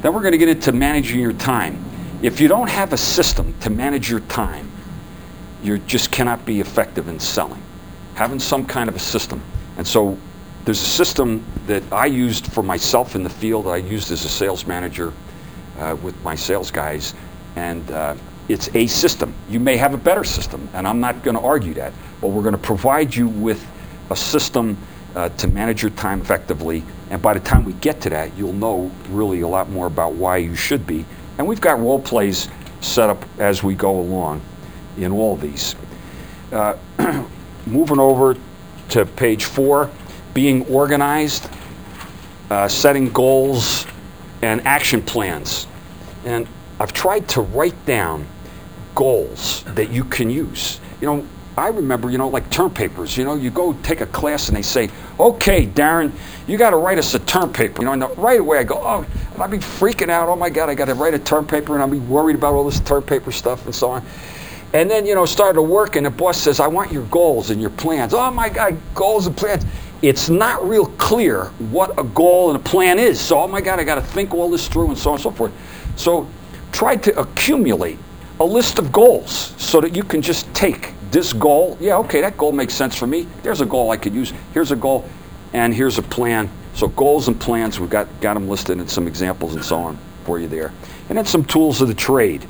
Then we're going to get into managing your time. If you don't have a system to manage your time, you just cannot be effective in selling. Having some kind of a system. And so there's a system that I used for myself in the field. I used as a sales manager with my sales guys. And it's a system. You may have a better system, and I'm not going to argue that. But we're going to provide you with a system to manage your time effectively. And by the time we get to that, you'll know really a lot more about why you should be. And we've got role plays set up as we go along in all these. Moving over to page 4, being organized, setting goals, and action plans. And I've tried to write down goals that you can use. I remember, like term papers. You go take a class and they say, okay, Darren, you got to write us a term paper. And right away I go, oh, and I'll be freaking out. Oh my God, I got to write a term paper, and I'll be worried about all this term paper stuff and so on. And then, started to work, and the boss says, I want your goals and your plans. Oh my God, goals and plans. It's not real clear what a goal and a plan is. So, oh my God, I got to think all this through and so on and so forth. So try to accumulate a list of goals so that you can just take this goal. Yeah, okay, that goal makes sense for me. There's a goal I could use. Here's a goal, and here's a plan. So goals and plans, we've got them listed in some examples and so on for you there. And then some tools of the trade.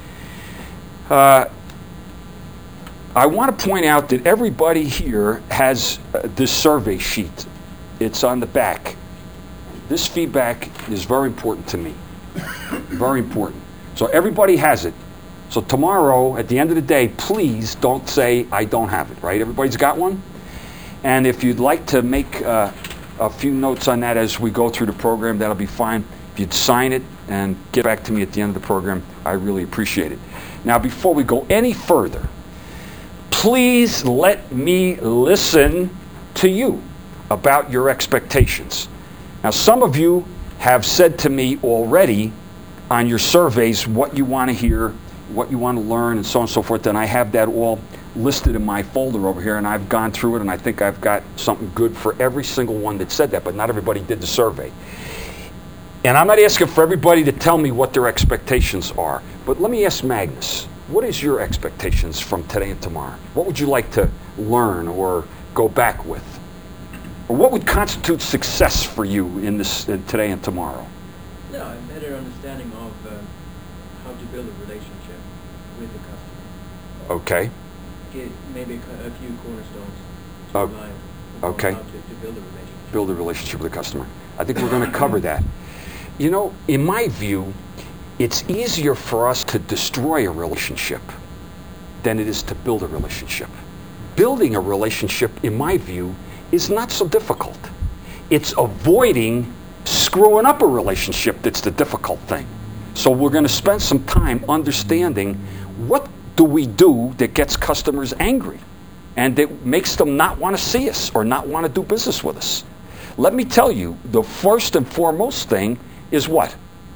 I want to point out that everybody here has this survey sheet. It's on the back. This feedback is very important to me. Very important. So everybody has it. So tomorrow, at the end of the day, please don't say, I don't have it, right? Everybody's got one? And if you'd like to make a few notes on that as we go through the program, that'll be fine. If you'd sign it and get back to me at the end of the program, I really appreciate it. Now, before we go any further, please let me listen to you about your expectations. Now, some of you have said to me already on your surveys what you want to hear, what you want to learn, and so on and so forth, and I have that all listed in my folder over here, and I've gone through it, and I think I've got something good for every single one that said that, but not everybody did the survey. And I'm not asking for everybody to tell me what their expectations are, but let me ask Magnus, what is your expectations from today and tomorrow? What would you like to learn or go back with? Or what would constitute success for you in today and tomorrow? Yeah, a better understanding of how to build a relationship with the customer. Okay. Get maybe a few cornerstones okay. How to build a relationship. Build a relationship with the customer. I think we're going to cover that. In my view, it's easier for us to destroy a relationship than it is to build a relationship. Building a relationship, in my view, is not so difficult. It's avoiding screwing up a relationship that's the difficult thing. So we're going to spend some time understanding what do we do that gets customers angry and that makes them not want to see us or not want to do business with us. Let me tell you, the first and foremost thing is what?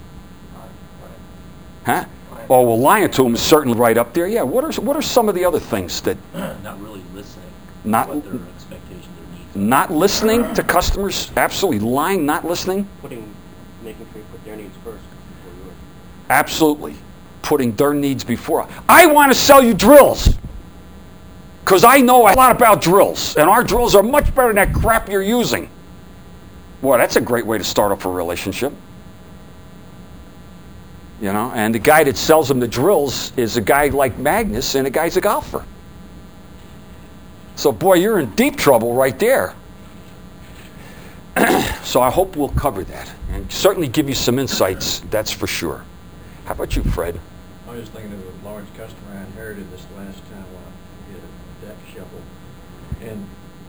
Huh? Oh, well, lying to them is certainly right up there. Yeah, what are some of the other things that... Not really listening. Not what their expectations or needs are. Not listening to customers? Absolutely. Lying, not listening? Making sure you put their needs first before yours. Absolutely. Putting their needs before. I want to sell you drills because I know a lot about drills, and our drills are much better than that crap you're using. Boy, that's a great way to start off a relationship. And the guy that sells them the drills is a guy like Magnus, and the guy's a golfer. So, boy, you're in deep trouble right there. So I hope we'll cover that and certainly give you some insights, that's for sure. How about you, Fred? I was thinking of a large customer I inherited this last time when I did a deck shuffle. And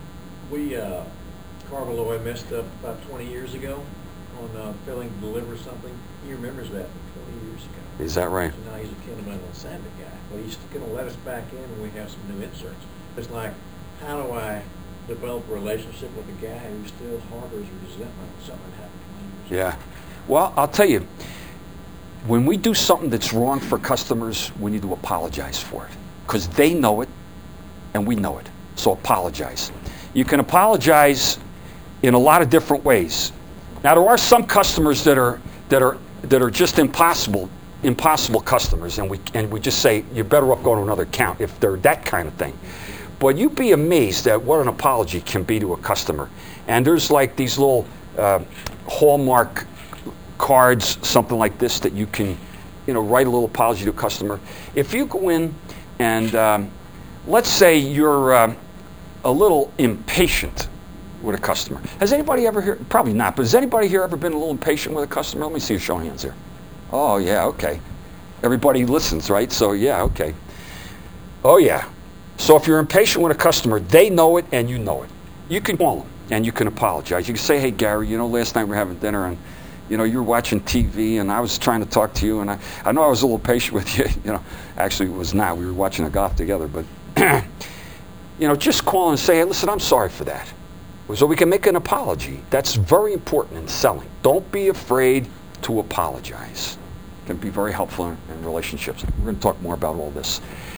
Carvalho messed up about 20 years ago on failing to deliver something. He remembers that from 20 years ago. Is that right? So now he's a fundamental assignment guy. Well, he's going to let us back in when we have some new inserts. It's like, how do I develop a relationship with a guy who still harbors resentment when something happened 20 years ago? Yeah. Well, I'll tell you, when we do something that's wrong for customers, we need to apologize for it because they know it and we know it. So apologize. You can apologize in a lot of different ways. Now, there are some customers that are that are just impossible customers, and we just say you're better off going to another account if they're that kind of thing. But you'd be amazed at what an apology can be to a customer. And there's like these little Hallmark cards, something like this, that you can, write a little apology to a customer. If you go in and let's say you're a little impatient with a customer. Has anybody ever here? Probably not, but has anybody here ever been a little impatient with a customer? Let me see you show hands here. Oh, yeah, okay. Everybody listens, right? So, yeah, okay. Oh, yeah. So if you're impatient with a customer, they know it and you know it. You can call them and you can apologize. You can say, hey, Gary, last night we were having dinner and, you were watching TV and I was trying to talk to you and I know I was a little patient with you. Actually, it was not. We were watching a golf together. But, just call and say, hey, listen, I'm sorry for that. So we can make an apology. That's very important in selling. Don't be afraid to apologize. It can be very helpful in relationships. We're going to talk more about all this.